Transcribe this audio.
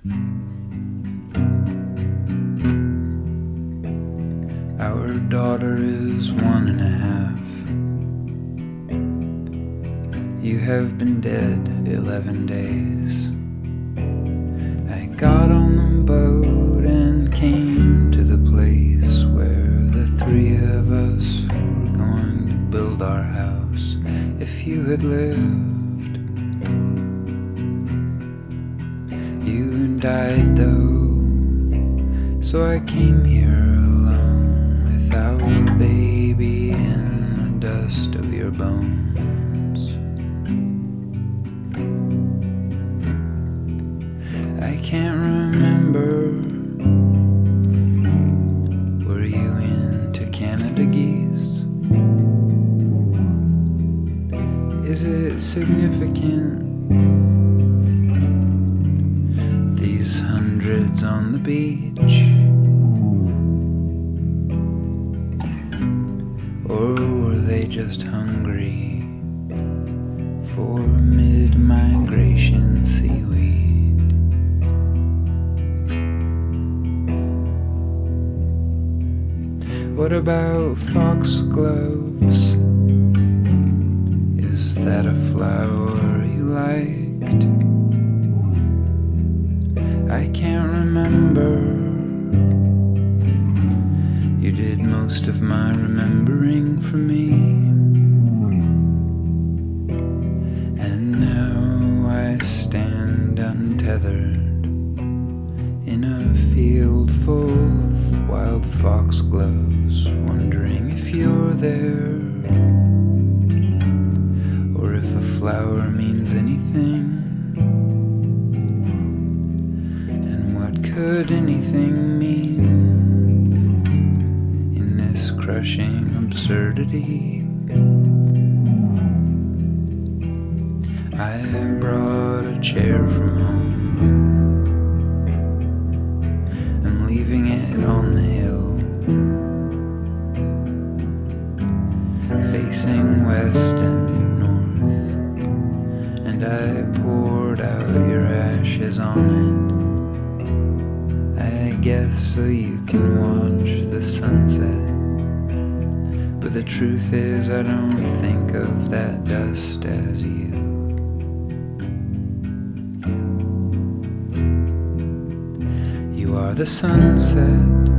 Our daughter is 1.5. You have been dead 11 days. I got on the boat and came to the place where the three of us were going to build our house. If you had lived, you died though, so I came here alone without a baby in the dust of your bones. I can't remember. Were you into Canada geese? Is it significant, these hundreds on the beach? Or were they just hungry for mid-migration seaweed? What about foxgloves? Is that a flower you liked? I can't remember. You did most of my remembering for me. And now I stand untethered in a field full of wild foxgloves, wondering if you're there, or if a flower means anything. And what could anything mean in this crushing absurdity? I brought a chair from home. I'm leaving it on the hill, facing west and north, and I poured out your ashes on it, I guess so you can watch the sunset. But the truth is I don't think of that dust as you. You are the sunset,